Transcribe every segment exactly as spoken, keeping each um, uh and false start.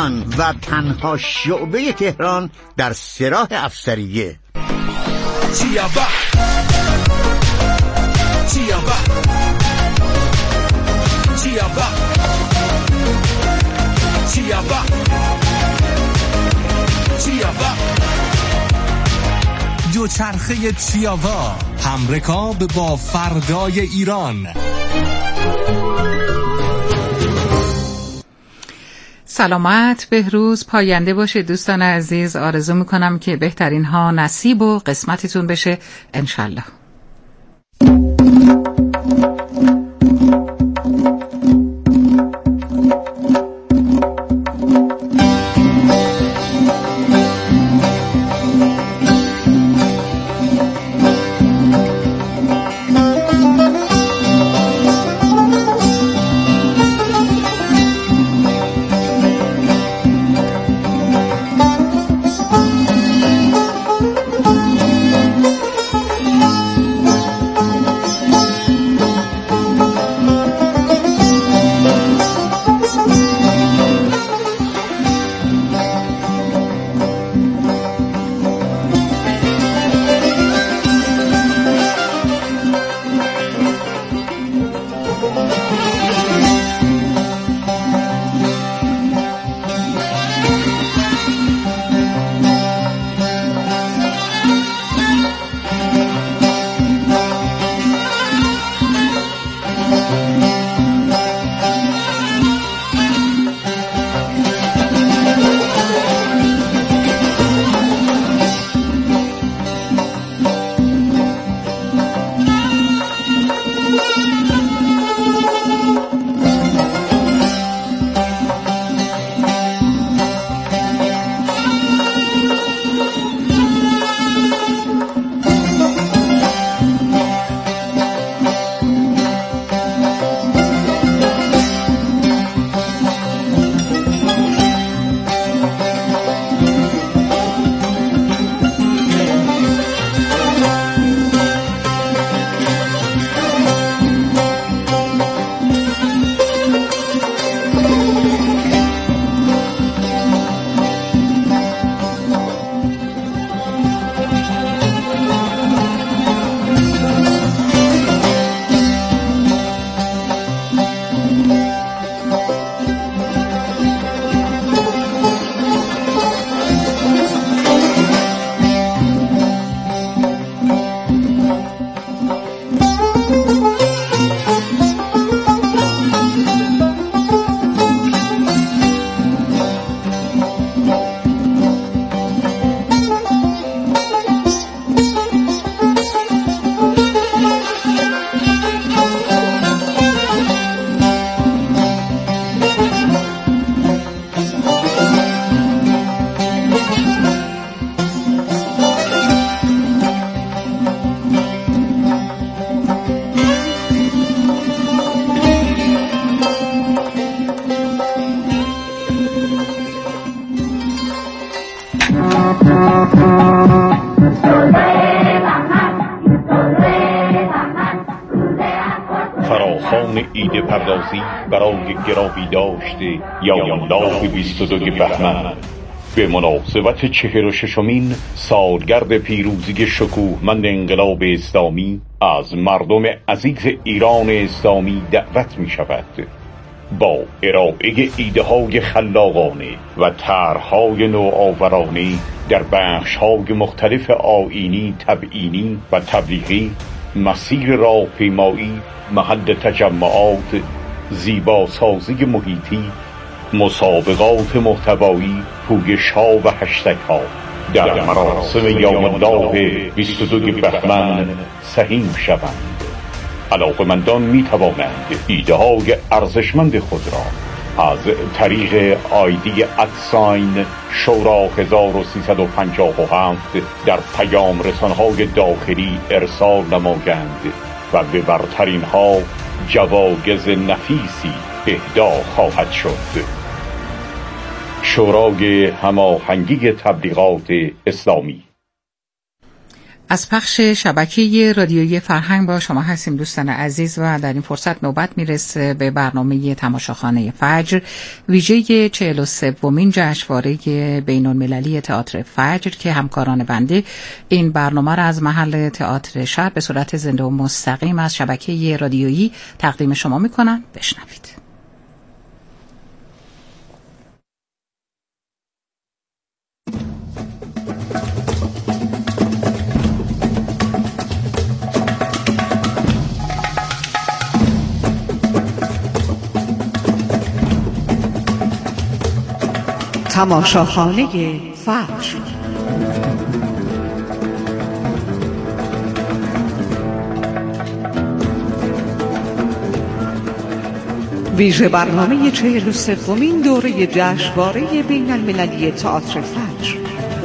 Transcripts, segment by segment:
ایران و تنها شعبه تهران در سراح افسریه. چیابا چیابا چیابا چیابا چیابا دوچرخه چیاوا، همرکاب با فردای ایران. سلامت، بهروز، پاینده باشید دوستان عزیز. آرزو میکنم که بهترین ها نصیب و قسمتتون بشه انشالله. فراخوان ایده پردازی برای گرامی داشته یاینداغ بیست و دو بهمن به مناسبت چهل و ششمین سالگرد پیروزی شکوهمند انقلاب اسلامی از مردم عزیز ایران اسلامی دعوت می شود با ارائه ایده های خلاقانه و طرح‌های نوآورانه در بخش‌های مختلف آیینی، تبیینی و تبلیغی، مسیر راهپیمایی، محل تجمعات، زیباسازی محیطی، مسابقات محتوایی، پویش‌ها و هشتگ‌ها در مراسم یاینداغ بیست و دو بهمن سهیم شوند. علاقه‌مندان می توانند ایده های ارزشمند خود را از طریق آیدی ادساین شورا هزار و سیصد و پنجاه و هفت در پیام رسانه‌های داخلی ارسال نمایند و به برترین ها جوایز نفیسی اهدا خواهد شد. شورای هماهنگی تبلیغات اسلامی. از پخش شبکه رادیویی فرهنگ با شما هستیم دوستان عزیز و در این فرصت نوبت میرسه به برنامه تماشاخانه فجر، ویژه چهل و سومین جشنواره بین المللی تئاتر فجر که همکاران بنده این برنامه را از محل تئاتر شهر به صورت زنده و مستقیم از شبکه رادیویی تقدیم شما میکنن. بشنوید. تماشاخانه فجر. ویژه برنامه چهل و سومین دوره جشنواره بین المللی تئاتر فجر.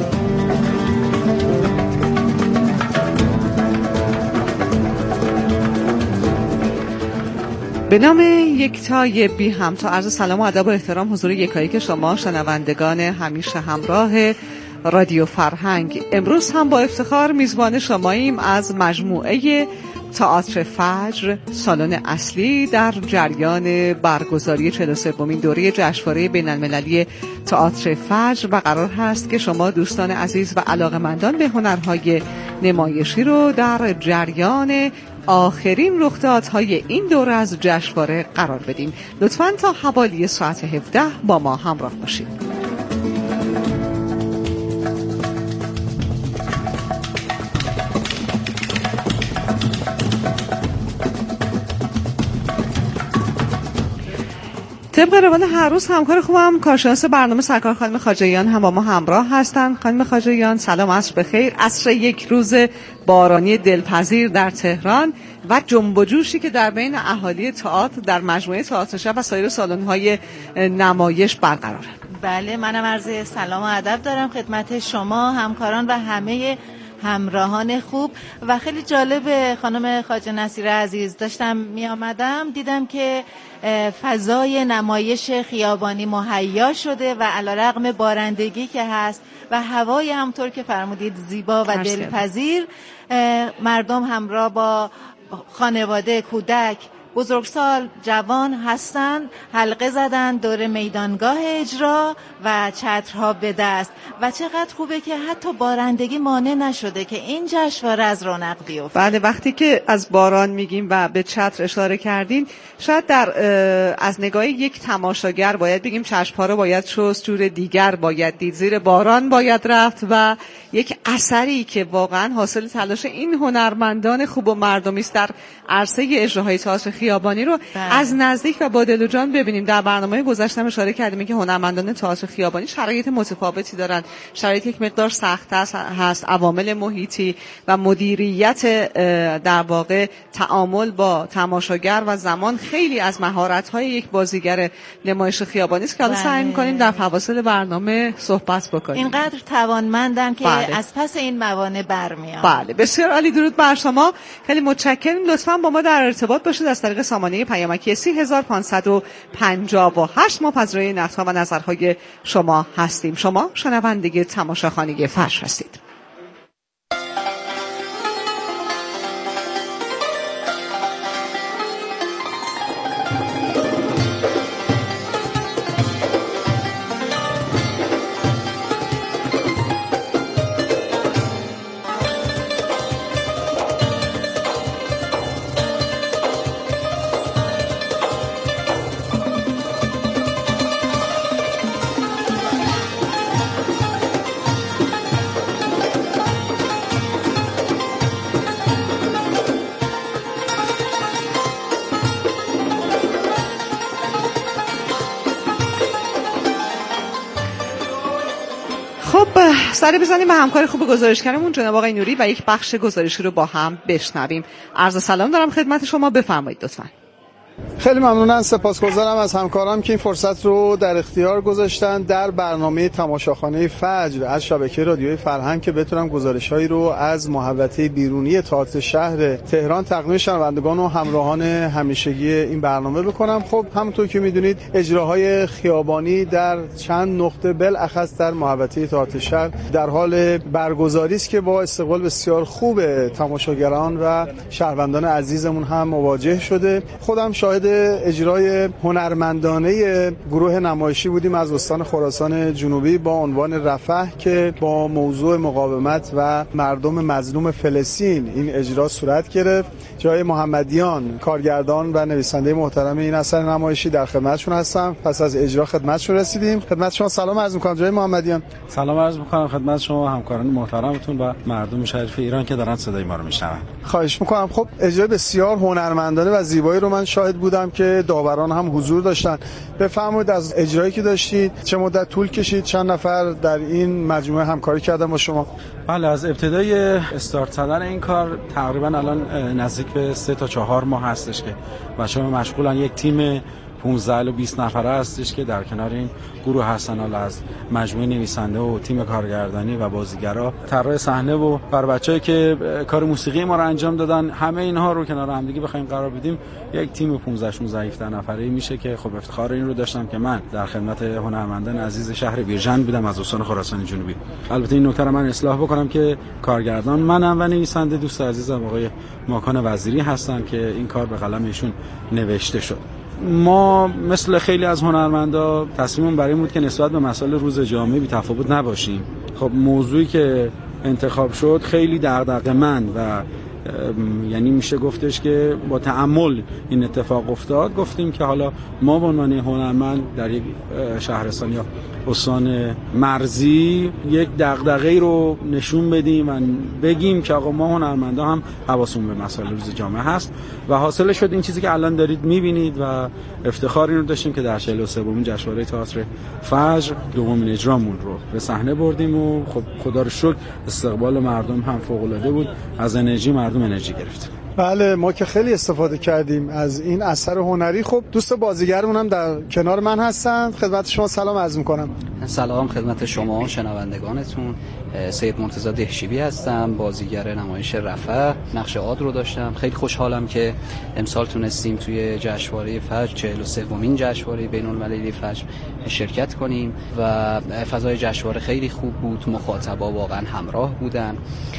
به نام یکتای بی همتا عرض سلام و ادب و احترام حضور یکایی که شما شنوندگان همیشه همراه رادیو فرهنگ. امروز هم با افتخار میزبان شماییم از مجموعه تئاتر فجر، سالن اصلی در جریان برگزاری چهل و سومین دوره جشنواره بین المللی تئاتر فجر و قرار هست که شما دوستان عزیز و علاقه‌مندان به هنرهای نمایشی رو در جریان آخرین رخدادهای این دوره از جشنواره قرار بدیم. لطفاً تا حوالی ساعت هفده با ما همراه باشید. طبق روال هر روز همکار خوبم کارشناس برنامه سرکار خانم خواجهیان هم با ما همراه هستن. خانم خواجهیان سلام، عصر بخیر. عصر یک روز بارانی دلپذیر در تهران و جنب و جوشی که در بین اهالی تئاتر در مجموعه تئاتر شب و سایر سالن‌های نمایش برقراره. بله، منم عرض سلام و ادب دارم خدمت شما همکاران و همه همراهان خوب. و خیلی جالب خانم خواجه نصیر عزیز، داشتم می آمدم دیدم که فضای نمایش خیابانی مهیا شده و علیرغم بارندگی که هست و هوای همطور که فرمودید زیبا و دلپذیر، مردم همراه با خانواده، کودک، بزرگسال، جوان هستن، حلقه زدن دور میدانگاه اجرا و چترها به دست. و چقدر خوبه که حتی بارندگی مانع نشده که این جشنواره از رونق بیفته. بله، وقتی که از باران میگیم و به چتر اشاره کردین، شاید در از نگاه یک تماشاگر باید بگیم چشم‌ها رو باید شست، جور دیگر باید دید، زیر باران باید رفت و یک اثری که واقعا حاصل تلاش این هنرمندان خوب و مردمی است در عرصه اجراهای تئاتر خیابانی رو بله. از نزدیک و با دل و جان ببینیم. در برنامه گذشته اشاره کردیم که هنرمندان تئاتر خیابانی شرایط متفاوتی دارن، شرایط یک مقدار سخت هست، عوامل محیطی و مدیریت در واقع تعامل با تماشاگر و زمان خیلی از مهارت‌های یک بازیگر نمایش خیابانی است که حالا سعی می‌کنیم در فواصل برنامه صحبت بکنیم. اینقدر توانمندن که بله. از پس این موانع برمیان. بله، بسیار عالی. درود بر شما، خیلی متشکریم. لطفاً با ما در ارتباط باشید از طریق سامانه پیامکی سی هزار و پانصد و پنجاه و هشت. ما پذیرای نقدها و نظرهای شما هستیم. شما شنونده تماشاخانه فجر هستید. سری بزنیم به همکار خوب گزارشگرمون جناب آقای نوری و یک بخش گزارشی رو با هم بشنویم. عرض سلام دارم خدمت شما، بفرمایید لطفاً. خیلی ممنونم، سپاسگزارم از همکارام که این فرصت رو در اختیار گذاشتن در برنامه تماشاخانه فجر از شبکه رادیوی فرهنگ که بتونم گزارش‌هایی رو از محوطه بیرونی تئاتر شهر تهران تقدیم شنوندگان و همراهان همیشگی این برنامه بکنم. خب همونطور که میدونید اجراهای خیابانی در چند نقطه بالاخص در محوطه تئاتر شهر در حال برگزاری است که با استقبال بسیار خوب تماشاگران و شهروندان عزیزمون هم مواجه شده. خودم شاهد اجرای هنرمندانه گروه نمایشی بودیم از استان خراسان جنوبی با عنوان رفح که با موضوع مقاومت و مردم مظلوم فلسطین این اجرا صورت گرفت. جای محمدیان کارگردان و نویسنده محترم این اثر نمایشی در خدمتشون هستم. پس از اجرا خدمتشون رسیدیم. خدمت شما سلام عرض می‌کنم جای محمدیان. سلام عرض می‌کنم خدمت شما همکاران محترمتون و مردم شریف ایران که دارن صدای ما رو میشنون. خواهش می‌کنم. خب اجرای بسیار هنرمندانه و زیبایی رو من شاهد بودم که داوران هم حضور داشتن. بفرمایید از اجرایی که داشتید چه مدت طول کشید، چند نفر در این مجموعه همکاری کردن با شما؟ بله، از ابتدای استارت زدن این کار تقریبا الان نزدیک به سه تا چهار ماه هستش که بچه‌ها مشغولن. یک تیم پانزده الی بیست نفره هستش که در کنار این گروه هستن، حالا از مجموعه نویسنده و تیم کارگردانی و بازیگرا، طراح صحنه و بر بچه‌ای که کار موسیقی ما رو انجام دادن. همه اینها رو کنار هم دیگه بخوایم قرار بدیم یک تیم پانزده شانزده هفده نفره‌ای میشه که خب افتخار این رو داشتم که من در خدمت هنرمندان عزیز شهر بیرجند بودم از استان خراسان جنوبی. البته این نکته رو من اصلاح بکنم که کارگردان منم و نویسنده دوست عزیزم آقای ماکان وزیری هستن که این کار به قلم ایشون نوشته شد. ما مثل خیلی از هنرمندا تصمیممون برای این بود که نسبت به مسائل روز جامعه بی تفاوت نباشیم. خب موضوعی که انتخاب شد خیلی دغدغه‌مند و یعنی میشه گفتش که با تأمل این اتفاق افتاد. گفتیم که حالا ما به عنوان هنرمند در یک شهرستان یا استان مرزی یک دغدغه‌ای رو نشون بدیم و بگیم که آقا ما هنرمندا هم حواسمون به مسائل روز جامعه هست و حاصل شد این چیزی که الان دارید میبینید و افتخار این رو داشتیم که در چهل و سومین جشنواره تئاتر فجر دومین اجرامون رو به صحنه بردیم و خب خدا رو شکر استقبال مردم هم فوق‌العاده بود. از انرژی مردم انرژی گرفتیم. بله، ما که خیلی استفاده کردیم از این اثر هنری. خب دوست بازیگرمون هم در کنار من هستن. خدمت شما سلام عرض می‌کنم. سلام خدمت شما شنوندگانتون. سید مرتضی دهشیوی هستم، بازیگر نمایش رفح. نقش عاد رو داشتم. خیلی خوشحالم که امسال تونستیم توی جشنواره فجر چهل و سومین جشنواره بین‌المللی فجر شرکت کنیم و فضای جشنواره خیلی خوب بود. مخاطبا واقعا همراه بودن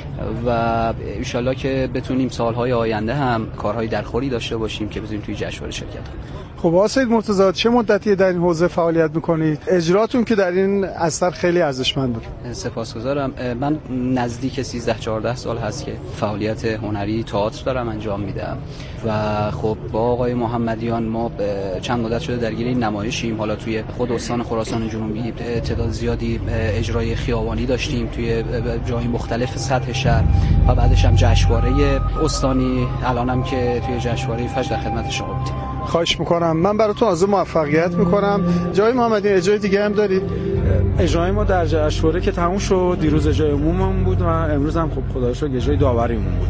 و ان شاءالله که بتونیم سال‌های آینده هم کارهای درخوری داشته باشیم که بتونیم توی جشنواره شرکت کنیم. خب سید مرتضی چه مدتی در این حوزه فعالیت میکنید؟ اجراتون که در این اثر خیلی ارزشمند بود. سپاسگزارم. من نزدیک سیزده چهارده سال هست که فعالیت هنری تئاتر دارم انجام میدم و خب با آقای محمدیان ما چند مدت شده درگیر این نمایشیم. حالا توی خود استان خراسان جنوبی تعداد زیادی اجرای خیابانی داشتیم توی جای مختلف سطح شهر و بعدش هم جشنواره استانی، الانم که توی جشنواره فجر در خدمت شما بودیم. خواهش میکنم. من براتون آرزوی موفقیت میکنم. جای محمدی اجرای دیگه هم دارید؟ اجرای ما در جشنواره که تموم شد، دیروز اجرای عموممون بود و امروز هم خب خدا رو شکر اجرای داوریمون بود.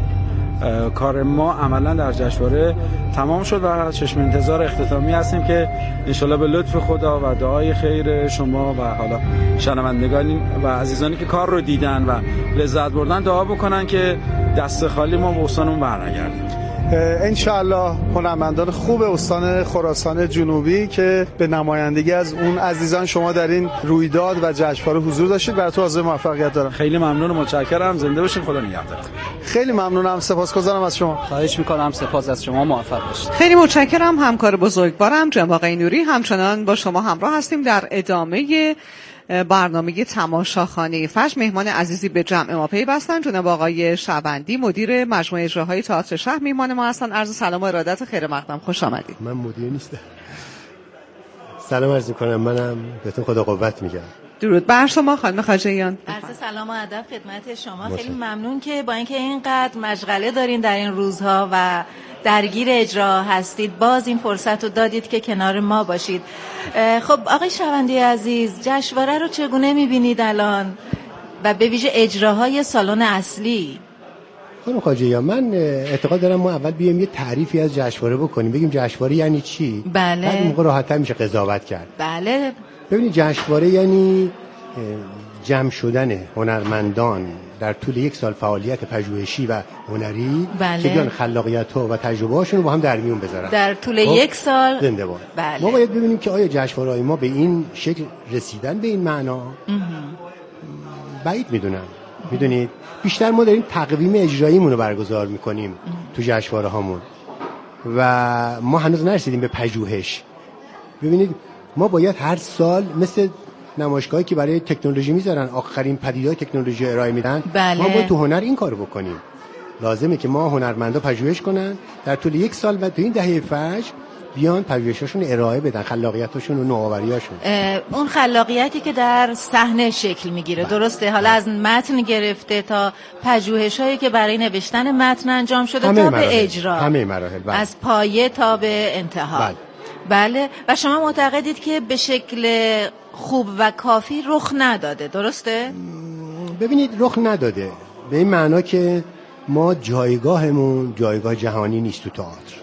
کار ما عملا در جشنواره تمام شد و چشم انتظار اختتامی هستیم که انشالله به لطف خدا و دعای خیر شما و حالا شنوندگان و عزیزانی که کار رو دیدن و لذت بردن دعا بکنن که دست خالی ما به استانمون برنگردیم. انشاءالله هنرمندان خوب استان خراسان جنوبی که به نمایندگی از اون عزیزان شما در این رویداد و جشنواره حضور داشتید براتون آرزوی موفقیت دارم. خیلی ممنون و متشکرم. زنده باشین. خدا نگهدار. خیلی ممنونم. سپاسگزارم از شما. خواهش میکنم. سپاس از شما. موفق باشید. خیلی متشکرم. همکار بزرگوارم جناب آقای نوری همچنان با شما همراه هستیم در ادامه برنامه تماشاخانه فجر. مهمان عزیزی به جمع ما پیوستن. جناب آقای شعبندی مدیر مجموعه اجراهای تئاتر شهر میهمان ما هستن. عرض سلام و ارادت خیر مقدم. خوش آمدید. من مدیر نیستم. سلام عرض می‌کنم. منم بهتون خدا قوت میگم. درود بر شما خانم خواجهیان. عرض سلام و ادب خدمت شما. خیلی ممنون که با اینکه اینقدر مشغله دارین در این روزها و درگیر اجرا هستید باز این فرصت رو دادید که کنار ما باشید. خب آقای شعبندی عزیز، جشنواره رو چگونه می‌بینید الان و به ویژه اجراهای سالن اصلی؟ خانم خواجه‌ای، من اعتقاد دارم ما اول بیایم یه تعریفی از جشنواره بکنیم، بگیم جشنواره یعنی چی. بله. بعد موقع راحت‌تر میشه قضاوت کرد. بله. ببینید جشنواره یعنی جمع شدن هنرمندان در طول یک سال فعالیت پژوهشی و هنری بله. که بیان خلاقیت‌ها و تجربه‌هاشون رو با هم در میون بذارن در طول یک سال. زنده باد. بله. ما باید ببینیم که آیا جشنواره‌های ما به این شکل رسیدن، به این معنا. بعید میدونم. میدونید بیشتر ما داریم تقویم اجراییمون رو برگزار میکنیم تو جشنواره هامون و ما هنوز نرسیدیم به پژوهش. ببینید ما باید هر سال مثل نمایشگاهی که برای تکنولوژی میذارن آخرین پدیده‌های تکنولوژی ارائه میدن، بله. ما باید تو هنر این کارو بکنیم. لازمه که ما هنرمندا پژوهش کنن در طول یک سال و تو این دهه فجر بیان پژوهشاشون ارائه بدن، خلاقیتاشون و نوآوریاشون. اون خلاقیتی که در صحنه شکل میگیره. درسته. حالا از متن گرفته تا پژوهشایی که برای نوشتن متن انجام شده تا مراحل. به اجرا، همه مراحل. بله. از پایه تا به انتها. بله. بله. و شما معتقدید که به شکل خوب و کافی رخ نداده، درسته؟ ببینید رخ نداده به این معنا که ما جایگاهمون جایگاه جهانی نیست تو تئاتر.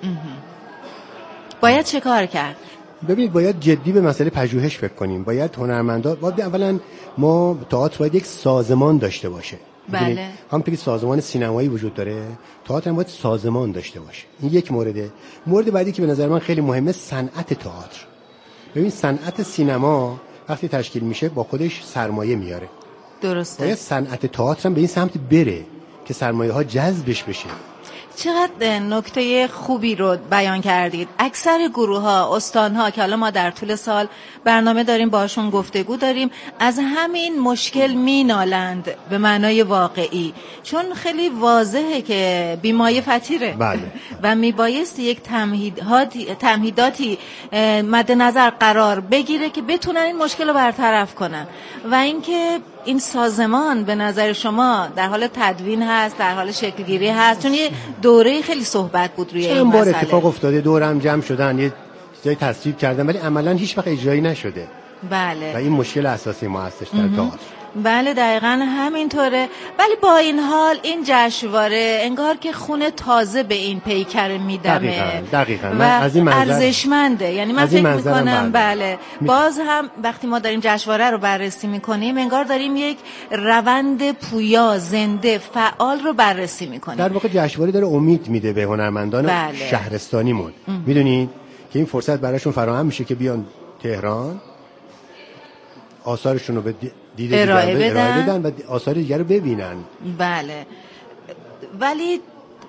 باید چه کار کرد؟ ببینید باید جدی به مسئله پژوهش فکر کنیم. باید هنرمندا باید اولا ما تئاتر باید یک سازمان داشته باشه. بله. همونطور که سازمان سینمایی وجود داره، تئاتر هم باید سازمان داشته باشه. این یک مورده. مورد بعدی که به نظر من خیلی مهمه صنعت تئاتر. ببین صنعت سینما وقتی تشکیل میشه با خودش سرمایه میاره. درسته. باید صنعت تئاتر هم به این سمت بره که سرمایه ها جذبش بشه. چقدر نکته خوبی رو بیان کردید. اکثر گروه ها، استان ها که حالا ما در طول سال برنامه داریم باشون گفتگو داریم، از همین مشکل مینالند به معنای واقعی، چون خیلی واضحه که بیمایه فطیره. بله. و میبایست یک تمهیداتی تمهیداتی مد نظر قرار بگیره که بتونن این مشکل رو برطرف کنن. و اینکه این سازمان به نظر شما در حال تدوین هست، در حال شکلگیری هست، چون یه دوره خیلی صحبت بود روی این مسئله. چند بار اتفاق افتاده، دورم جمع شدن، یه چیزای تصویب کردن ولی عملاً هیچ وقت اجرایی نشده. بله. و این مشکل اساسی ما هستش در تئاتر. بله دقیقاً همینطوره. ولی با این حال این جشنواره انگار که خون تازه به این پیکر میدمه. دقیقاً دقیقاً. و از این منظر ارزشمنده. یعنی من فکر میکنم بله. می... باز هم وقتی ما داریم جشنواره رو بررسی میکنیم انگار داریم یک روند پویا، زنده، فعال رو بررسی میکنیم. در واقع جشنواره داره امید میده به هنرمندان بله. شهرستانیمون. میدونید که این فرصت براشون فراهم میشه که بیان تهران آثارشون رو به دید ارائه دیگر بدن. ارائه بدن و آثار دیگر رو ببینن. بله. ولی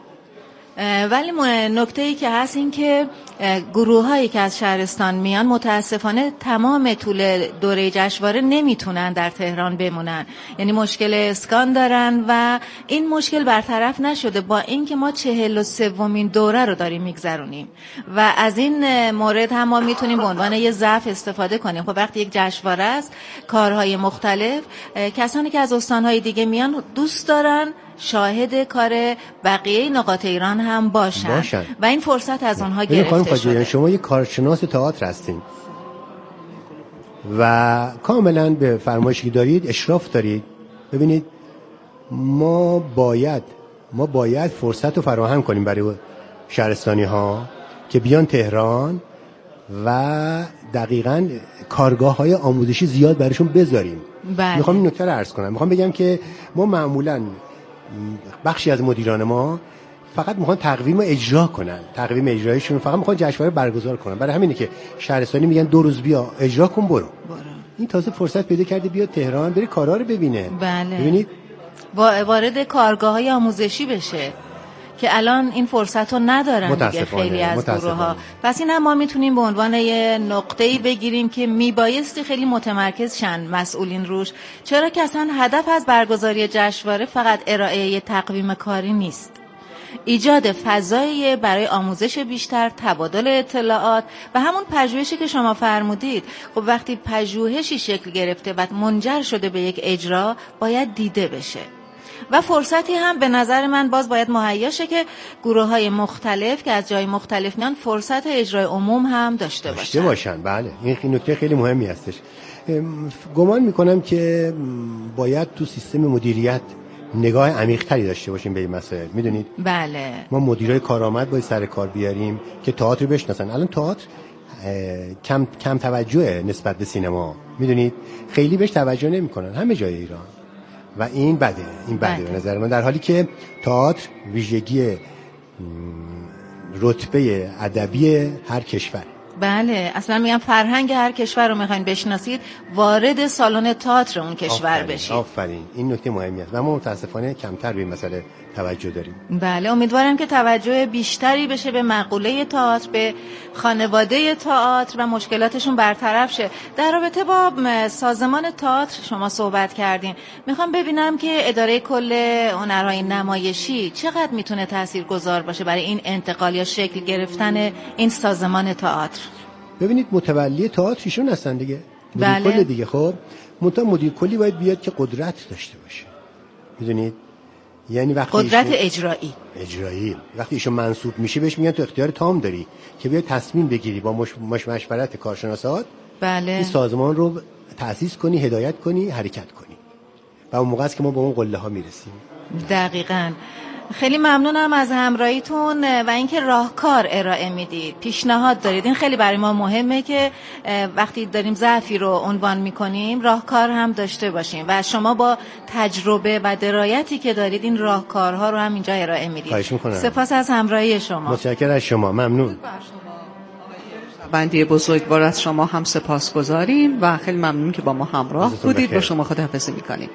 ولی نکته ای که هست این که گروه هایی که از شهرستان میان متاسفانه تمام طول دوره جشنواره نمیتونن در تهران بمونن، یعنی مشکل اسکان دارن و این مشکل برطرف نشده با اینکه ما چهل و سومین دوره رو داریم میگذرونیم و از این مورد هم ما میتونیم به عنوان یه ضعف استفاده کنیم. خب وقتی یک جشنواره است، کارهای مختلف، کسانی که از استانهای دیگه میان دوست دارن شاهد کار بقیه نقاط ایران هم باشن, باشن. و این فرصت از اونها گرفته شده. شما یک کارشناس تئاتر هستین و کاملا به فرمایشی که دارید اشراف دارید. ببینید ما باید ما باید فرصت رو فراهم کنیم برای شهرستانی ها که بیان تهران و دقیقاً کارگاه های آموزشی زیاد براشون بذاریم. بله. میخوام این نکته رو عرض کنم. میخوام بگم که ما معمولاً بخشی از مدیران ما فقط میخوان تقویم اجرا کنن، تقویم اجرایشون فقط میخوان جشنواره برگزار کنن. برای همینه که شهرستانی میگن دو روز بیا اجرا کن برو. برو. این تازه فرصت پیدا کرده بیا تهران بره کارا رو ببینه. بله. ببینید وارد کارگاه‌های آموزشی بشه که الان این فرصت رو ندارن دیگه خیلی از گروه ها. پس این هم ما میتونیم به عنوان یه نقطه‌ای بگیریم که میبایستی خیلی متمرکز شن مسئولین روش، چرا که اصلا هدف از برگزاری جشنواره فقط ارائه تقویم کاری نیست، ایجاد فضایی برای آموزش بیشتر، تبادل اطلاعات و همون پژوهشی که شما فرمودید. خب وقتی پژوهشی شکل گرفته و منجر شده به یک اجرا باید دیده بشه و فرصتی هم به نظر من باز باید مهیا شه که گروه‌های مختلف که از جای مختلف میان فرصت اجرای عموم هم داشته باشن. داشته باشن. بله این نکته خیلی مهمی هستش. گمان میکنم که باید تو سیستم مدیریت نگاه عمیق‌تری داشته باشیم به این مسائل. میدونید بله ما مدیرای کارآمد باید سر کار بیاریم که تئاتر رو بشناسن. الان تئاتر کم کم توجهه نسبت به سینما، میدونید خیلی بهش توجه نمی‌کنن همه جای ایران و این بده، این بده به نظر من، در حالی که تئاتر ویژگی رتبه ادبی هر کشور. بله اصلا میگم فرهنگ هر کشور رو میخواین بشناسید وارد سالن تئاتر اون کشور بشید. آفرین، این نکته مهمی است و ما متاسفانه کمتر به این مسئله توجه داریم. بله امیدوارم که توجه بیشتری بشه به مقوله تئاتر، به خانواده تئاتر و مشکلاتشون برطرف شه. در رابطه با سازمان تئاتر شما صحبت کردین، میخوام ببینم که اداره کل هنرهای نمایشی چقدر میتونه تاثیرگذار باشه برای این انتقال یا شکل گرفتن این سازمان تئاتر. ببینید متولی تئاتر ایشون هستن دیگه، مدیر بله. کل دیگه. خب منتها مدیر کلی باید بیاد که قدرت داشته باشه، میدونید، یعنی وقتی قدرت اجرایی اجرایی وقتی ایشون منصوب میشه بهش میگن تو اختیار تام داری که بیا تصمیم بگیری با مش... مش... مشورت کارشناسات بله این سازمان رو تأسیس کنی، هدایت کنی، حرکت کنی و اون موقع است که ما به اون قله ها میرسیم. دقیقاً. خیلی ممنونم از همراهیتون و اینکه راهکار ارائه میدید، پیشنهاد دارید. این خیلی برای ما مهمه که وقتی داریم ضعفی رو عنوان میکنیم راهکار هم داشته باشیم و شما با تجربه و درایتی که دارید این راهکارها رو هم اینجا ارائه میدید. خواهش میکنم. سپاس از همراهی شما. متشکرم از شما، ممنون. بنده بزرگوار از شما هم سپاسگزاریم و خیلی ممنون که با ما همراه بودید. با شما خداحافظی میکنیم.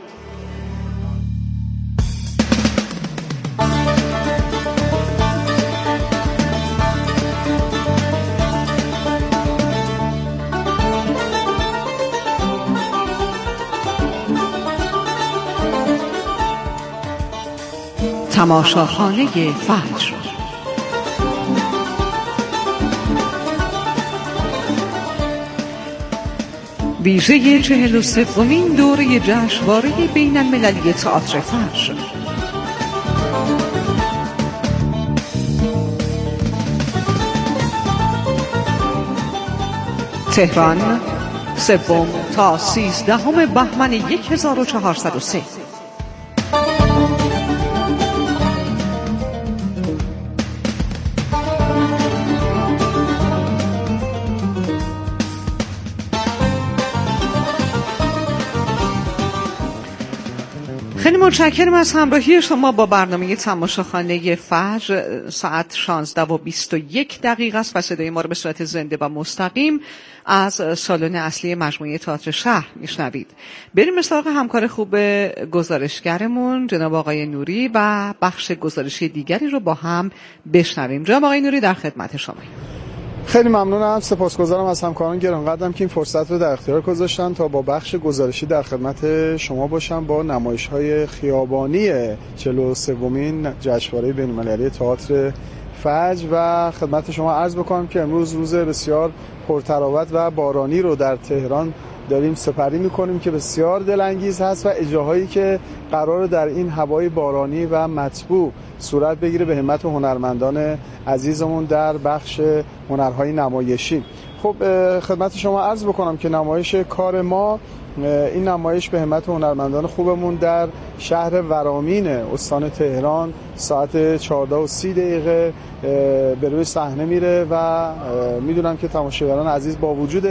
تماشاخانه فجر. ویژه چهل و سومین دوره جشنواره بین المللی تئاتر فجر. تهران، سوم تا سیزدهم بهمن هزار و چهارصد و سه. خیلی متشکرم از همراهی شما با برنامه تماشاخانه فجر. ساعت شانزده و بیست و یک دقیقه است و صدای ما رو به صورت زنده و مستقیم از سالن اصلی مجموعه تئاتر شهر میشنوید. بریم به سراغ همکار خوب گزارشگرمون جناب آقای نوری و بخش گزارشی دیگری رو با هم بشنویم. جناب آقای نوری در خدمت شما. خیلی ممنونم، سپاسگزارم از همکاران گرانقدرم که این فرصت رو در اختیار گذاشتن تا با بخش گزارشی در خدمت شما باشم با نمایش‌های خیابانی چهل و سومین جشنواره بین‌المللی تئاتر فجر و خدمت شما عرض بکنم که امروز روز بسیار پرتراوت و بارانی رو در تهران داریم سپری می‌کنیم که بسیار دلانگیز هست و اجراهایی که قرار در این هوای بارانی و مطبوع صورت بگیره به همت هنرمندان عزیزمون در بخش هنرهای نمایشی. خب خدمت شما عرض بکنم که نمایش کار ما، این نمایش به همت هنرمندان خوبمون در شهر ورامین استان تهران ساعت چهارده و سی دقیقه به روی صحنه میره و میدونم که تماشاگران عزیز با وجود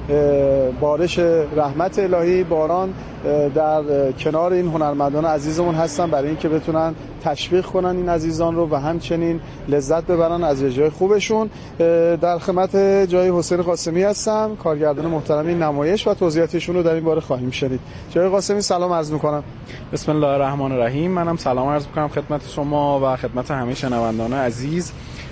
بارش رحمت الهی باران در کنار این هنرمندان عزیزمون هستن برای اینکه بتونن تشویق کنن این عزیزان رو و همچنین لذت ببرن از اجرای خوبشون. در خدمت جای حسین قاسمی هستم، کارگردان محترم این نمایش و توضیحاتشون رو در این باره خواهیم شنید. جای قاسمی سلام عرض می‌کنم. بسم الله الرحمن الرحیم. منم سلام عرض می‌کنم خدمت شما و خدمت همه شنوندگان عزیز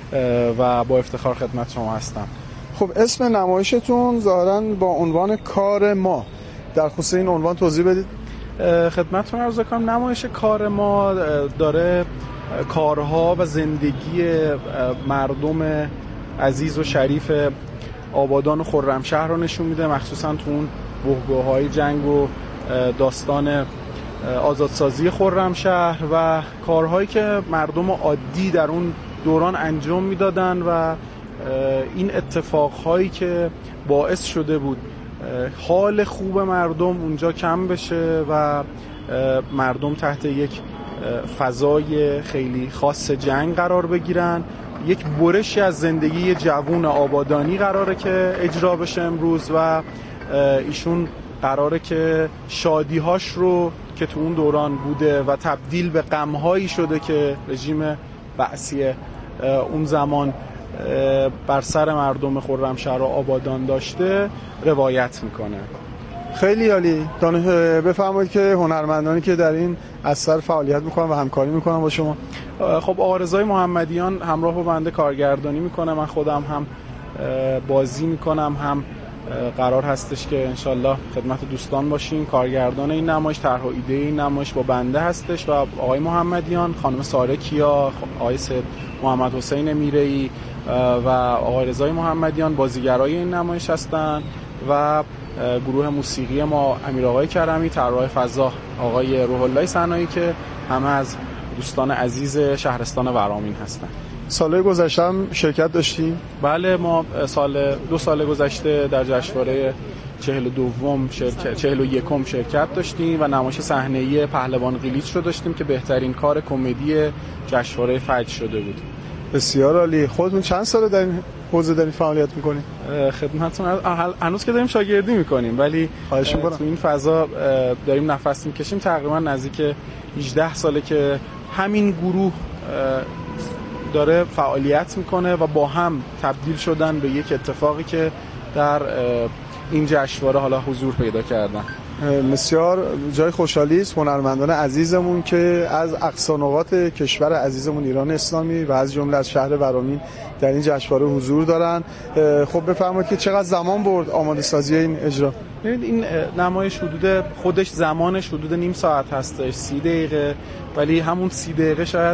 و با افتخار خدمت شما هستم. خب اسم نمایشتون ظاهراً با عنوان کار ما، در خصوص این عنوان توضیح بدید. خدمتتون عرض کنم نمایش کار ما داره کارها و زندگی مردم عزیز و شریف آبادان و خرمشهر رو نشون میده، مخصوصا تو اون بحبوح‌های جنگ و داستان آزادسازی خرمشهر و کارهایی که مردم عادی در اون دوران انجام میدادن و این اتفاقهایی که باعث شده بود حال خوب مردم اونجا کم بشه و مردم تحت یک فضای خیلی خاص جنگ قرار بگیرن. یک برشی از زندگی جوون آبادانی قراره که اجرا بشه امروز و ایشون قراره که شادی‌هاش رو که تو اون دوران بوده و تبدیل به غم‌هایی شده که رژیم بعثی اون زمان بر سر مردم خرمشهر و آبادان داشته روایت میکنه. خیلی عالی. بفرمایید که هنرمندانی که در این اثر فعالیت میکنن و همکاری میکنن با شما. خب آقا رضای محمدیان همراه با بنده کارگردانی میکنه، من خودم هم بازی میکنم، هم قرار هستش که انشالله خدمت دوستان باشیم. کارگردان این نمایش، طرح و ایده این نمایش با بنده هستش و آقای محمدیان، خانم ساره کیا، آقای سید محمد حسین میره‌ای و آقای رضای محمدیان بازیگرای این نمایش هستن و گروه موسیقی ما امیر آقای کرمی، طراح فضا آقای روح الله صنایی که همه از دوستان عزیز شهرستان ورامین هستن. سال گذشته هم شرکت داشتیم؟ بله، ما سال دو سال گذشته در جشنواره چهل و دوم شرکت چهل و یکم شرکت داشتیم و نمایش صحنه‌ای پهلوان قلیچ رو داشتیم که بهترین کار کمدی جشنواره فجر شده بود. بسیار عالی. خودتون چند ساله در این حوزه دارین فعالیت میکنین؟ خدمتتون هنوز که داریم شاگردی میکنیم ولی خواهش میکنم تو این فضا داریم نفس میکشیم. تقریبا نزدیک هجده ساله که همین گروه داره فعالیت میکنه و با هم تبدیل شدن به یک اتفاقی که در این جشنواره حالا حضور پیدا کردن. بسیار جای خوشحالی است. هنرمندان عزیزمون که از اقصا نقاط کشور عزیزمون ایران اسلامی و از جمله از شهر ورامین در این جشنواره حضور دارن. خب بفرمایید که چقدر زمان برد آماده سازی این اجرا؟ این نمایش حدود خودش زمانش حدود نیم ساعت هستش، سی دقیقه، ولی همون سی دقیقه شاید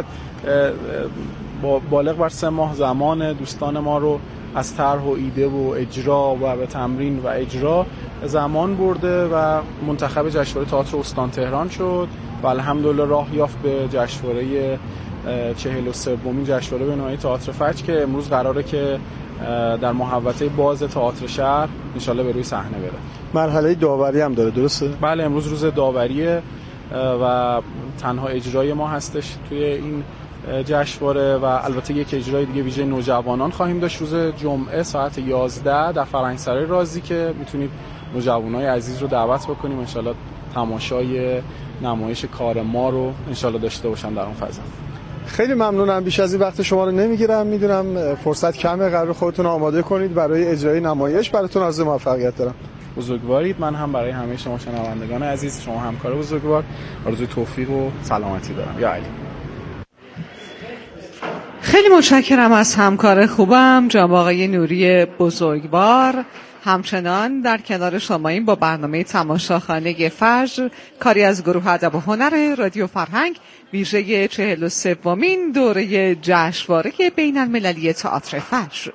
با بالغ بر سه ماه زمان دوستان ما رو از طرح و ایده و اجرا و به تمرین و اجرا زمان برده و منتخب جشنواره تئاتر استان تهران شد و الحمدلله راه یافت به جشنواره چهل و سومین جشنواره بین‌المللی تئاتر فجر که امروز قراره که در محوطه باز تئاتر شهر انشالله به روی صحنه بره. مرحله داوری هم داره، درسته؟ بله، امروز روز داوریه و تنها اجرای ما هستش توی این جشنواره و البته یک اجرای دیگه ویژه نوجوانان خواهیم داشت روز جمعه ساعت یازده در فرهنگسرای رازی که میتونید نوجوانای عزیز رو دعوت بکنیم انشالله تماشای نمایش کار ما رو انشالله داشته باشن در اون فضا. خیلی ممنونم. بیش از این وقت شما رو نمیگیرم، میدونم فرصت کمه، قرار خودتون آماده کنید برای اجرای نمایش. براتون آرزوی موفقیت دارم. بزرگوارید. من هم برای همه شما شنوندگان عزیز، شما همکار بزرگوار، آرزوی توفیق و سلامتی دارم. یا علی. خیلی متشکرم از همکار خوبم جناب آقای نوری بزرگوار. همچنان در کنار شما این با برنامه تماشاخانه فجر، کاری از گروه ادب و هنر رادیو فرهنگ، ویژه چهل و سومین دوره جشنواره بین المللی تئاتر فجر.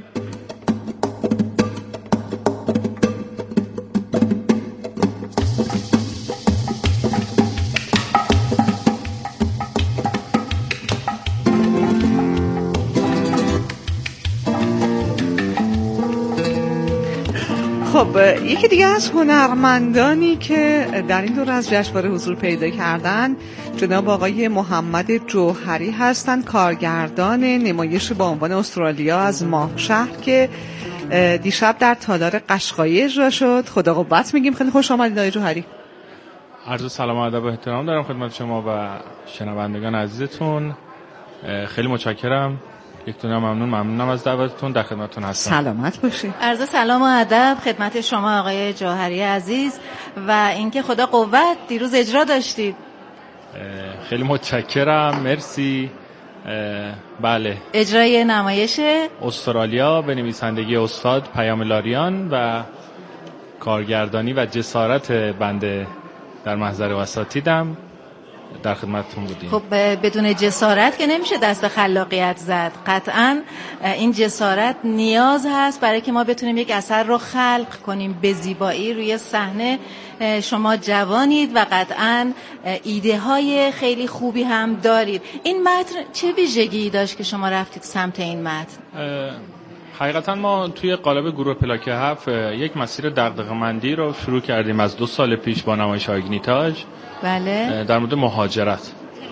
خب یکی دیگه از هنرمندانی که در این دوره از جشنواره حضور پیدا کردن جناب آقای محمد جوهری هستند، کارگردان نمایش با عنوان استرالیا از ماه شهر که دیشب در تالار قشقایی اجرا شد. خدا قوت میگیم. خیلی خوش آمدید آقای جوهری. عرض سلام و ادب و احترام دارم خدمت شما و شنوندگان عزیزتون. خیلی متشکرم. یک دونه ممنون ممنونم از دعوتتون، در خدمتتون هستم. سلامت باشید. عرض سلام و ادب خدمت شما آقای جوهری عزیز و اینکه خدا قوت دیروز اجرا داشتید. خیلی متشکرم، مرسی. بله، اجرای نمایش استرالیا به نویسندگی استاد پیام لاریان و کارگردانی و جسارت بنده در محضر اساتیدم در خدمتتون بودیم. خب بدون جسارت که نمیشه دست به خلاقیت زد. قطعاً این جسارت نیاز هست برای که ما بتونیم یک اثر رو خلق کنیم به زیبایی روی صحنه. شما جوانید و قطعاً ایده های خیلی خوبی هم دارید. این متن چه ویژگی داشت که شما رفتید سمت این متن؟ حقیقتا ما توی قالب گروه پلاک هفت یک مسیر دغدغه‌مندی رو شروع کردیم از دو سال پیش با نمایش آگنیتاژ. بله. در مورد مهاجرت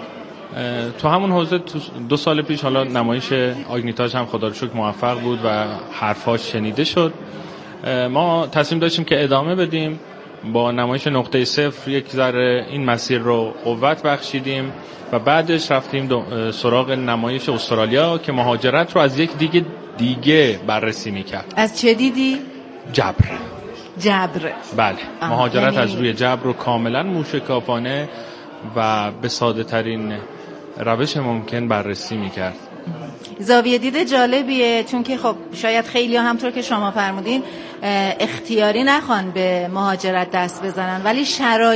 تو همون حوزه دو سال پیش حالا نمایش آگنیتاژ هم خدا رو شکر موفق بود و حرفاش شنیده شد. ما تصمیم داشتیم که ادامه بدیم، با نمایش نقطه صفر یک ذره این مسیر رو قوت بخشیدیم و بعدش رفتیم سراغ نمایش استرالیا که مهاجرت رو از یک دیگه دیگه بررسی میکرد. از چه دیدی؟ جبر. جبر. بله. آه. مهاجرت یعنی... از روی جبر رو کاملا موشکافانه و به ساده ترین روش ممکن بررسی میکرد. زاویه دید جالبیه، چون که خب شاید خیلی ها همطور که شما فرمودین اختیاری نخوان به مهاجرت دست بزنن، ولی شرایط